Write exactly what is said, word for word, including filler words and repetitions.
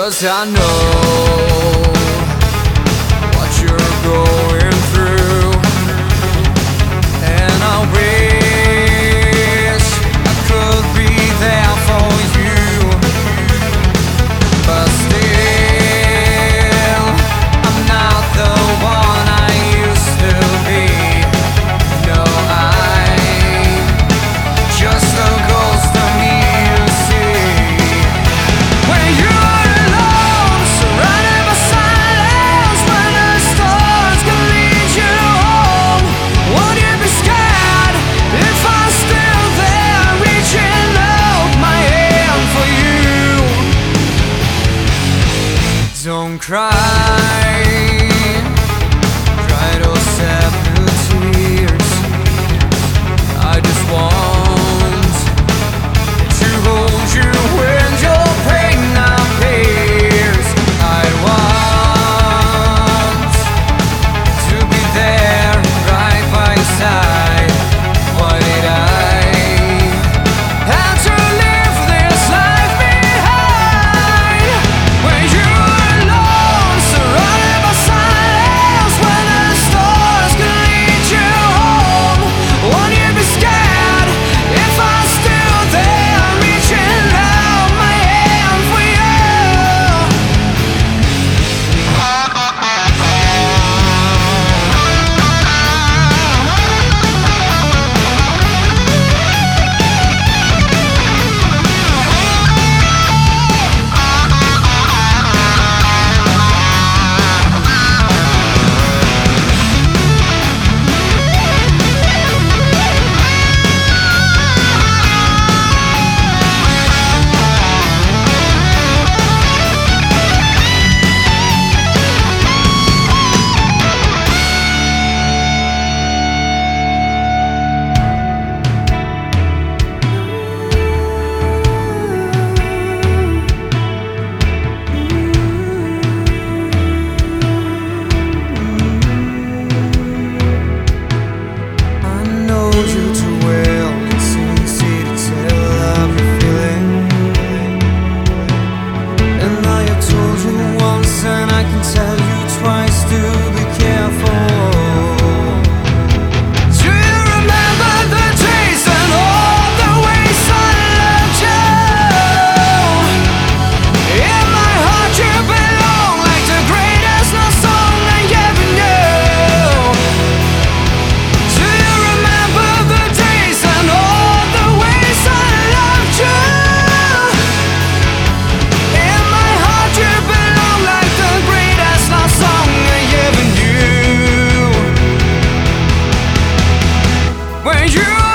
'cause I know what you're going through, and I wish I could be there for you, but still I'm not the one I used to be. No, I'm just a ghost of me, you see. When you're alone, surrounded by silence, when the stars can lead you home, won't you be scared if I'm still there, reaching out my hand for you? Don't cry, dry those seven tears. I just want to hold you when your pain appears. I want to be there right by your side. Why did I have to leave this life behind? When you're alone, surrounded by silence, when the stars can lead you home, won't you be scared if I'm still there, reaching out my hand for you? I know you too well, it's easy to tell every feeling. And I have told you once and I can tell you twice to be careful. Do you remember the days and all the ways I loved you? In my heart you belong, like the greatest love song I ever knew. Do you remember the days and all the ways I loved you? In my heart you belong, like the greatest love song I ever knew. When you